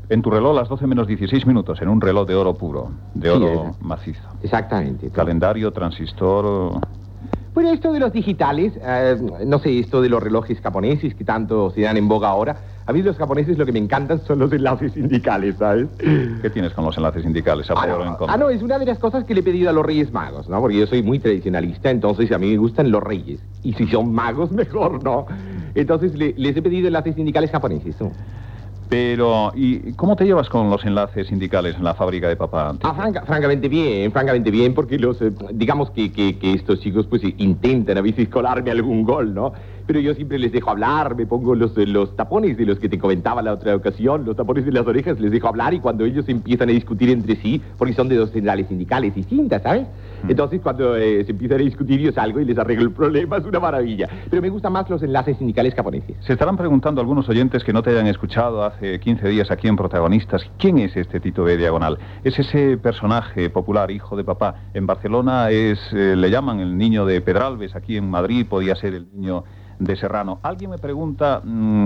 En tu reloj las 12 menos 16 minutos, en un reloj de oro puro, de oro macizo. Exactamente. Calendario, transistor... Bueno, esto de los digitales, no sé, esto de los relojes japoneses que tanto se dan en boga ahora, a mí los japoneses lo que me encantan son los enlaces sindicales, ¿sabes? ¿Qué tienes con los enlaces sindicales? ¿A favor o en contra? No, es una de las cosas que le he pedido a los Reyes Magos, ¿no? Porque yo soy muy tradicionalista, entonces a mí me gustan los reyes. Y si son magos, mejor, ¿no? Entonces les he pedido enlaces sindicales japoneses, ¿no? Pero, ¿y cómo te llevas con los enlaces sindicales en la fábrica de papá? Francamente bien, porque digamos que estos chicos pues intentan a veces colarme algún gol, ¿no? Pero yo siempre les dejo hablar, me pongo los tapones de los que te comentaba la otra ocasión, los tapones de las orejas, les dejo hablar y cuando ellos empiezan a discutir entre sí, porque son de dos centrales sindicales distintas, ¿sabes? Entonces cuando se empiezan a discutir yo salgo y les arreglo el problema, es una maravilla. Pero me gustan más los enlaces sindicales japoneses. Se estarán preguntando algunos oyentes que no te hayan escuchado hace 15 días aquí en Protagonistas, ¿quién es este Tito B. Diagonal? Es ese personaje popular, hijo de papá. En Barcelona le llaman el niño de Pedralbes, aquí en Madrid podía ser el niño de Serrano. Alguien me pregunta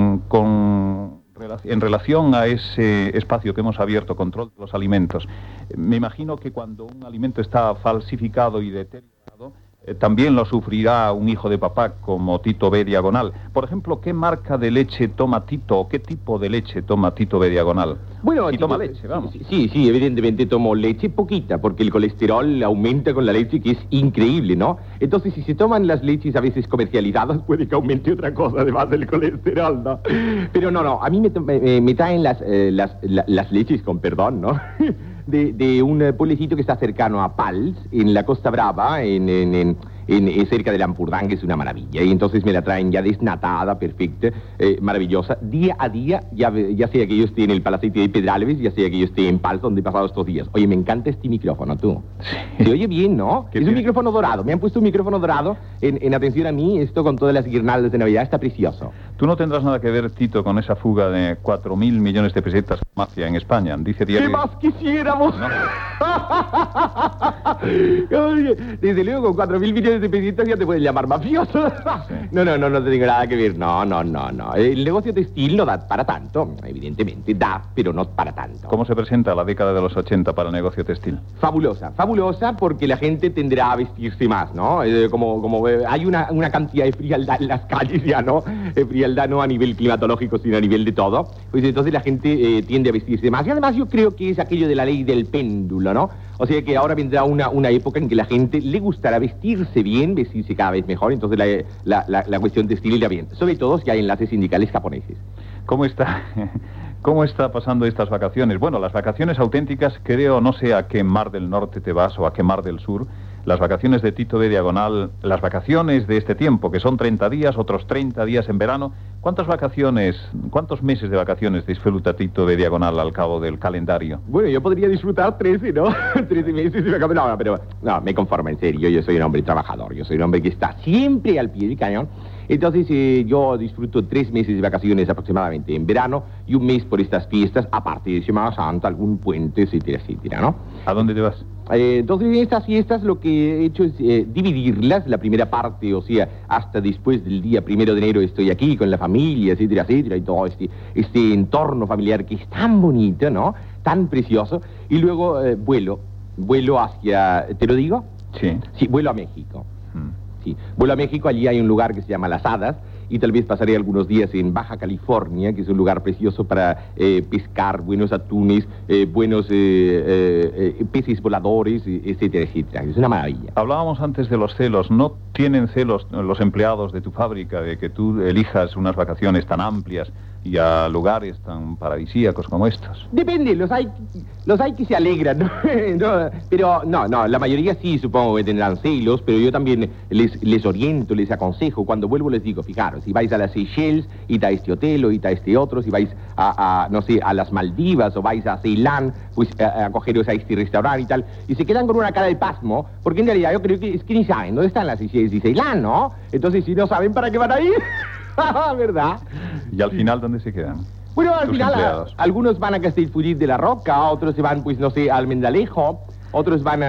en relación a ese espacio que hemos abierto, control de los alimentos. Me imagino que cuando un alimento está falsificado y deteriorado, también lo sufrirá un hijo de papá como Tito B. Diagonal. Por ejemplo, ¿qué marca de leche toma Tito o qué tipo de leche toma Tito B. Diagonal? Bueno, si toma leche, vamos. Sí, evidentemente tomo leche poquita, porque el colesterol aumenta con la leche, que es increíble, ¿no? Entonces, si se toman las leches a veces comercializadas, puede que aumente otra cosa además del colesterol, ¿no? Pero no, a mí me traen las leches, con perdón, ¿no? De un pueblecito que está cercano a Pals, en la Costa Brava, cerca del Ampurdán, que es una maravilla. Y entonces me la traen ya desnatada, perfecta, maravillosa. Día a día, ya sea que yo esté en el Palacete de Pedralbes, ya sea que yo esté en Pals, donde he pasado estos días. Oye, me encanta este micrófono, tú. Sí. Se oye bien, ¿no? Es un micrófono dorado. Me han puesto un micrófono dorado en atención a mí. Esto con todas las guirnaldas de Navidad está precioso. Tú no tendrás nada que ver, Tito, con esa fuga de 4.000 millones de pesetas mafia en España. Dice diario... ¿Qué más quisiéramos? ¿No? Oye, desde luego, con 4.000 millones de pesitas ya te pueden llamar mafioso. Sí. No tengo nada que ver. No. El negocio textil no da para tanto. Evidentemente da, pero no para tanto. ¿Cómo se presenta la década de los 80 para el negocio textil? Fabulosa porque la gente tendrá a vestirse más, ¿no? Como hay una cantidad de frialdad en las calles ya, ¿no? Frialdad no a nivel climatológico, sino a nivel de todo. Pues entonces la gente tiende a vestirse más. Y además yo creo que es aquello de la ley del péndulo, ¿no? O sea que ahora vendrá una época en que la gente le gustará vestirse bien, vestirse cada vez mejor, entonces la cuestión textil irá bien. Sobre todo si hay enlaces sindicales japoneses. ¿Cómo está pasando estas vacaciones? Bueno, las vacaciones auténticas, creo, no sé a qué mar del norte te vas o a qué mar del sur. Las vacaciones de Tito B. Diagonal, las vacaciones de este tiempo, que son 30 días, otros 30 días en verano. ¿Cuántos meses de vacaciones disfruta Tito B. Diagonal al cabo del calendario? Bueno, yo podría disfrutar 13, ¿no? 13 meses de vacaciones. No, me conformo, en serio. Yo soy un hombre trabajador. Yo soy un hombre que está siempre al pie del cañón. Entonces yo disfruto 3 meses de vacaciones aproximadamente en verano y un mes por estas fiestas, aparte de Semana Santa, algún puente, etcétera, ¿no? ¿A dónde te vas? Entonces en estas fiestas lo que he hecho es dividirlas. La primera parte, o sea, hasta después del día 1 de enero estoy aquí con la familia, etcétera, y todo este entorno familiar que es tan bonito, ¿no? Tan precioso. Y luego vuelo hacia... ¿Te lo digo? Sí. Sí, vuelo a México. Sí, vuelo a México, allí hay un lugar que se llama Las Hadas y tal vez pasaré algunos días en Baja California, que es un lugar precioso para pescar buenos atunes, buenos peces voladores, etcétera. Es una maravilla. Hablábamos antes de los celos. ¿No tienen celos los empleados de tu fábrica de que tú elijas unas vacaciones tan amplias y a lugares tan paradisíacos como estos? Depende, los hay que se alegran, ¿no? Pero la mayoría sí supongo que tendrán celos, pero yo también les oriento, les aconsejo. Cuando vuelvo les digo, fijaros, si vais a las Seychelles, id a este hotel o id a este otro, si vais a las Maldivas o vais a Ceilán, pues acogeros a este restaurante y tal, y se quedan con una cara de pasmo, porque en realidad yo creo que es que ni saben dónde están las Seychelles y Ceilán, ¿no? Entonces si no saben para qué van a ir, ¿verdad? ¿Y al final dónde se quedan? Bueno, al final algunos van a Castellfollit de la Roca, otros se van, pues no sé, a Almendalejo, otros van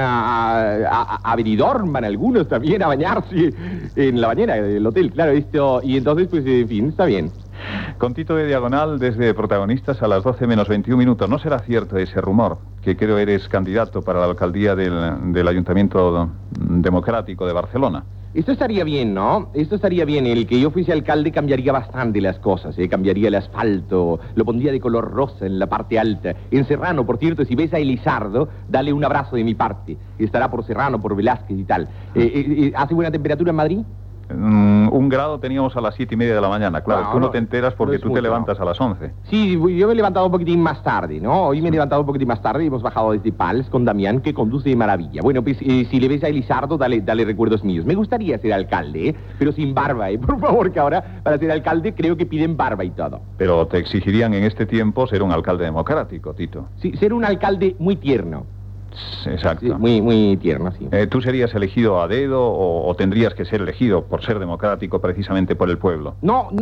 a Benidorm, van algunos también a bañarse en la bañera del hotel, claro, y entonces, pues, en fin, está bien. Con Tito de Diagonal, desde Protagonistas a las 12 menos 21 minutos. ¿No será cierto ese rumor? Que creo eres candidato para la alcaldía del Ayuntamiento Democrático de Barcelona. Esto estaría bien, ¿no? Esto estaría bien. El que yo fuese alcalde cambiaría bastante las cosas, ¿eh? Cambiaría el asfalto, lo pondría de color rosa en la parte alta. En Serrano, por cierto, si ves a Elizardo, dale un abrazo de mi parte. Estará por Serrano, por Velázquez y tal. ¿Hace buena temperatura en Madrid? 1 grado teníamos a las 7:30 de la mañana. Claro, tú no te enteras porque tú te levantas a las 11. Sí, yo me he levantado un poquitín más tarde, ¿no? Hoy me he levantado un poquitín más tarde y hemos bajado desde Pals con Damián, que conduce de maravilla. Bueno, pues si le ves a Elizardo, dale recuerdos míos. Me gustaría ser alcalde, ¿eh? Pero sin barba, ¿eh? Por favor, que ahora para ser alcalde creo que piden barba y todo. Pero te exigirían en este tiempo ser un alcalde democrático, Tito. Sí, ser un alcalde muy tierno. Exacto. Sí, muy tierno, sí. ¿Tú serías elegido a dedo o tendrías que ser elegido por ser democrático precisamente por el pueblo?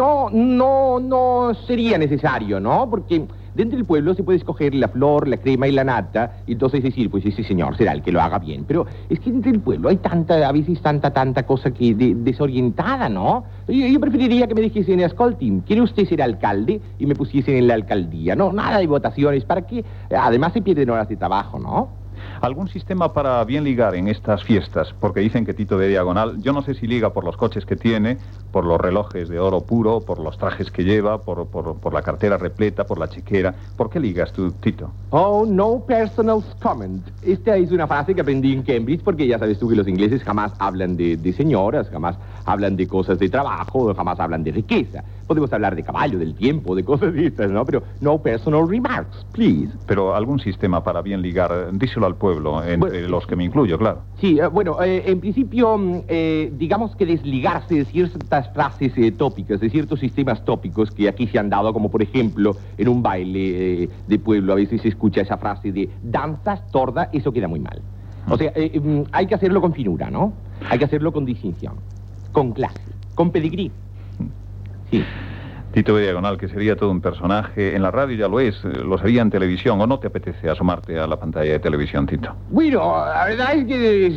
No sería necesario, ¿no? Porque dentro del pueblo se puede escoger la flor, la crema y la nata, y entonces decir, pues ese señor será el que lo haga bien. Pero es que dentro del pueblo hay a veces tanta cosa que desorientada, ¿no? Yo preferiría que me dijesen, escolti, ¿quiere usted ser alcalde? Y me pusiesen en la alcaldía. No, nada de votaciones, ¿para qué? Además se pierden horas de trabajo, ¿no? ¿Algún sistema para bien ligar en estas fiestas? Porque dicen que Tito de Diagonal, yo no sé si liga por los coches que tiene, por los relojes de oro puro, por los trajes que lleva, por la cartera repleta, por la chequera. ¿Por qué ligas tú, Tito? Oh, no personal comment. Esta es una frase que aprendí en Cambridge porque ya sabes tú que los ingleses jamás hablan de señoras, jamás hablan de cosas de trabajo, jamás hablan de riqueza. Podemos hablar de caballo, del tiempo, de cosas de estas, ¿no? Pero no personal remarks, please. Pero algún sistema para bien ligar, díselo al pueblo, entre los que me incluyo, claro. Sí, en principio, digamos que desligarse de ciertas frases tópicas, de ciertos sistemas tópicos que aquí se han dado, como por ejemplo, en un baile de pueblo a veces se escucha esa frase de danzas, torda, eso queda muy mal. O sea, hay que hacerlo con finura, ¿no? Hay que hacerlo con distinción, con clase, con pedigrí. Sí. Tito de Diagonal, que sería todo un personaje, en la radio ya lo sería en televisión, ¿o no te apetece asomarte a la pantalla de televisión, Tito? Bueno, la verdad es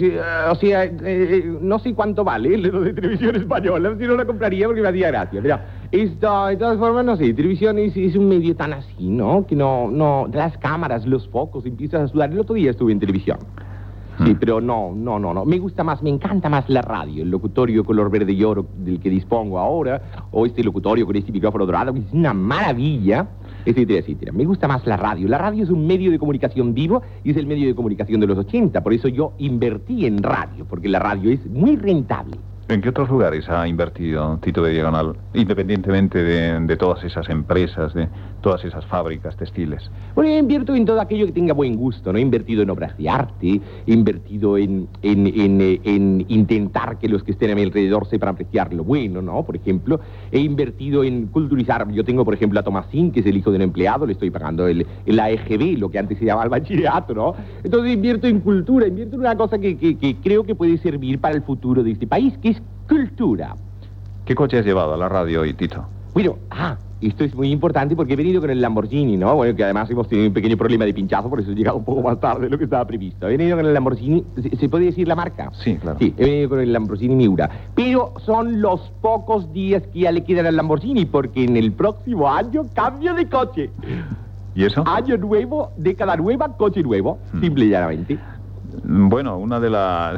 que, no sé cuánto vale lo de televisión española, si no la compraría porque me hacía gracia. Mira, de todas formas, no sé, televisión es un medio tan así, ¿no? Que no, las cámaras, los focos, empiezas a sudar. El otro día estuve en televisión. Sí, pero no. Me gusta más, me encanta más la radio, el locutorio color verde y oro del que dispongo ahora, o este locutorio con este micrófono dorado, que es una maravilla, etcétera, etcétera. Me gusta más la radio. La radio es un medio de comunicación vivo y es el medio de comunicación de los 80. Por eso yo invertí en radio, porque la radio es muy rentable. ¿En qué otros lugares ha invertido Tito de Diagonal, independientemente de todas esas empresas, de todas esas fábricas textiles? Bueno, yo invierto en todo aquello que tenga buen gusto, ¿no? He invertido en obras de arte, he invertido en intentar que los que estén a mi alrededor sepan apreciar lo bueno, ¿no? Por ejemplo, he invertido en culturizar. Yo tengo, por ejemplo, a Tomasín, que es el hijo de un empleado, le estoy pagando el AEGB, lo que antes se llamaba el bachillerato, ¿no? Entonces invierto en cultura, invierto en una cosa que creo que puede servir para el futuro de este país, que es cultura. ¿Qué coche has llevado a la radio hoy, Tito? Bueno, esto es muy importante porque he venido con el Lamborghini, ¿no? Bueno, que además hemos tenido un pequeño problema de pinchazo, por eso he llegado un poco más tarde de lo que estaba previsto. He venido con el Lamborghini, ¿se puede decir la marca? Sí, claro. Sí, he venido con el Lamborghini Miura. Pero son los pocos días que ya le quedan al Lamborghini, porque en el próximo año cambio de coche. ¿Y eso? Año nuevo, década nueva, coche nuevo, simple y llanamente. Bueno, una de las...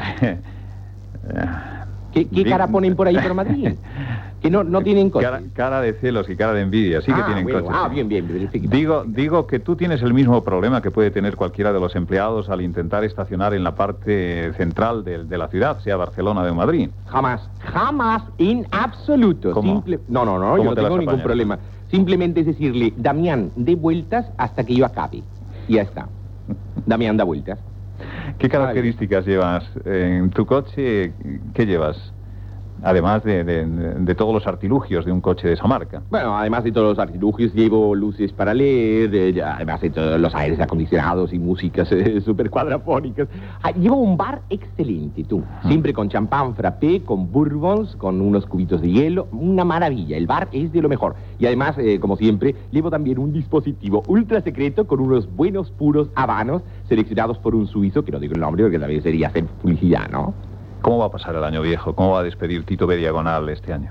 ¿Qué cara ponen por ahí por Madrid? Que no tienen coche. Cara de celos y cara de envidia, sí que tienen coche. Bien. Digo que tú tienes el mismo problema que puede tener cualquiera de los empleados al intentar estacionar en la parte central de la ciudad, sea Barcelona o Madrid. Jamás, en absoluto. ¿Cómo? No, yo no tengo ningún problema. Simplemente es decirle, Damián, dé vueltas hasta que yo acabe. Y ya está. Damián, da vueltas. ¿Qué características llevas en tu coche? ¿Qué llevas? Además de todos los artilugios de un coche de esa marca. Bueno, además de todos los artilugios, llevo luces para leer, además de todos los aires acondicionados y músicas súper cuadrafónicas. Llevo un bar excelente, tú. Siempre con champán frappé, con bourbons, con unos cubitos de hielo. Una maravilla. El bar es de lo mejor. Y además, como siempre, llevo también un dispositivo ultra secreto con unos buenos puros habanos seleccionados por un suizo, que no digo el nombre porque también sería hacer publicidad, ¿no? ¿Cómo va a pasar el año viejo? ¿Cómo va a despedir Tito de Diagonal este año?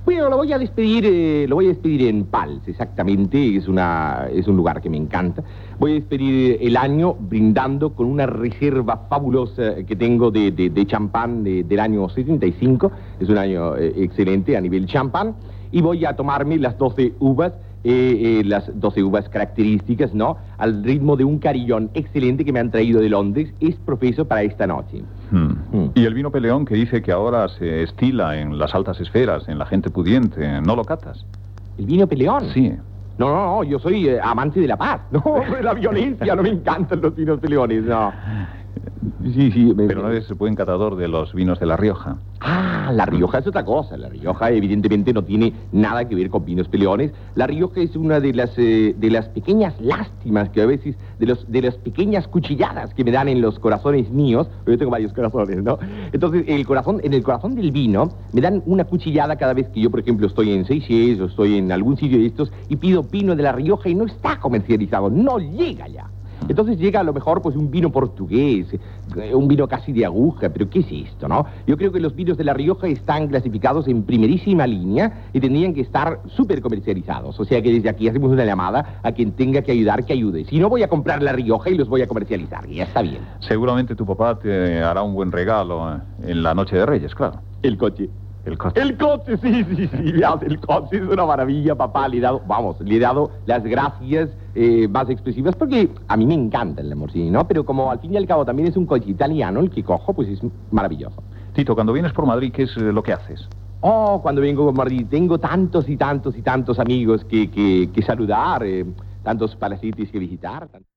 Bueno, lo voy a despedir en Pals, exactamente, es un lugar que me encanta. Voy a despedir el año brindando con una reserva fabulosa que tengo de champán del año 75, es un año excelente a nivel champán, y voy a tomarme las 12 uvas características, ¿no? Al ritmo de un carillón excelente que me han traído de Londres, es profeso para esta noche. Y el vino Peleón, que dice que ahora se estila en las altas esferas, en la gente pudiente, ¿no lo catas? ¿El vino Peleón? Sí. No, yo soy amante de la paz, no, de la violencia, no me encantan los vinos Peleones, no. Sí. Pero no eres buen catador de los vinos de La Rioja. Ah, La Rioja es otra cosa. La Rioja evidentemente no tiene nada que ver con vinos Peleones. La Rioja es una de las pequeñas lástimas que a veces, de las pequeñas cuchilladas que me dan en los corazones míos. Yo tengo varios corazones, ¿no? Entonces, en el corazón del vino, me dan una cuchillada cada vez que yo, por ejemplo, estoy en Seychelles o estoy en algún sitio de estos y pido vino de La Rioja y no está comercializado, no llega ya. Entonces llega a lo mejor pues un vino portugués, un vino casi de aguja, pero ¿qué es esto, no? Yo creo que los vinos de La Rioja están clasificados en primerísima línea y tendrían que estar súper comercializados. O sea que desde aquí hacemos una llamada a quien tenga que ayudar, que ayude. Si no, voy a comprar La Rioja y los voy a comercializar, y ya está bien. Seguramente tu papá te hará un buen regalo en la Noche de Reyes, claro. El coche. El coche. El coche, sí, veas, el coche es una maravilla, papá. Le he dado las gracias más expresivas porque a mí me encanta el Lamborghini, ¿no? Pero como al fin y al cabo también es un coche italiano el que cojo, pues es maravilloso. Tito, cuando vienes por Madrid, ¿qué es lo que haces? Oh, cuando vengo por Madrid tengo tantos amigos que saludar, tantos palacios que visitar.